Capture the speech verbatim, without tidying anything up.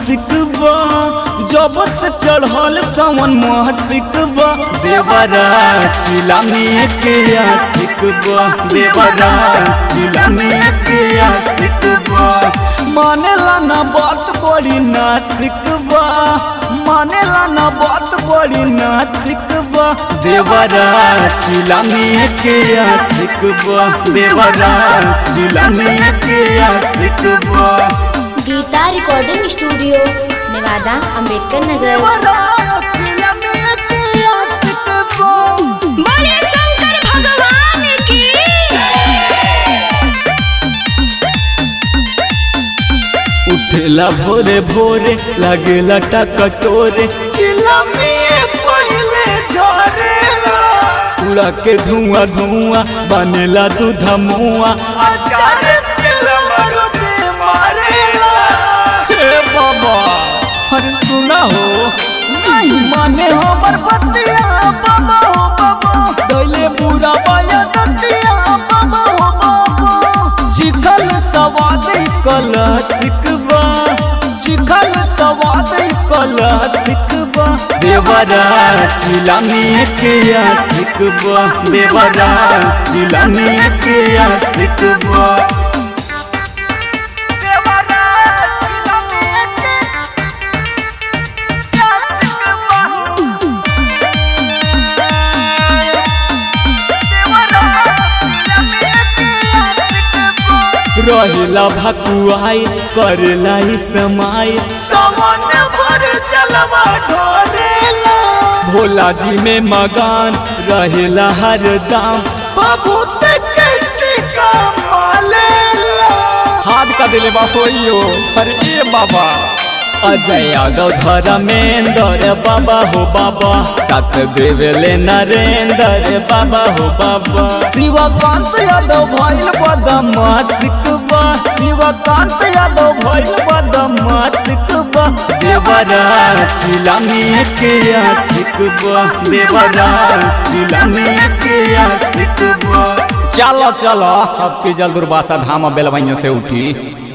सिकबा जब से चढ़ल सावन मोह सिकबा देवरा चिलानी के सिकबा देवरा चिलानी के सिकबा मानेला ना बात बड़ी ना सिकबा मानेला ना बात बड़ी ना सिकबा देवरा चिलानी के सिकबा देवरा चिलानी के सिकबा। Geeta recording studio Nevada Ambedkar Nagar. बोले शंकर भगवान की। उठेला भोरे भोरे लागेला टकटोरे चिलमिए पहिले झरेला उड़ा के धुआं धुआं बनेला दूध मुआ अचार अरे सुना हो नहीं माने हो बरबतिया बाबा हो बाबा दैले बुरा बाया दतिया बाबा हो बाबा चिखल सवाद कल सिकबा चिखल सवाद कल सिकबा देवरा चिलानी के सिकबा देवरा चिलानी के सिकबा। रहेला भकुआई करेला ही समाई सावन भर जलवा ढोरेला भोला जी में मगान रहेला हर दाम बहुत टिका मालेला हाथ का दिले बापोइयो अरे ए बाबा अजय यादव धर्मेंद्र बाबा हो बाबा साथ देवेले नरेंद्र बाबा हो बाबा शिवकांत यादव भइल बदमा सिकबा शिवकांत यादव भइल बदमा सिकबा देवरा चिलानी के सिकबा देवरा चिलानी के सिकबा। चलो चलो अब की जल दुर्वासा धाम बेलवैया से उठी।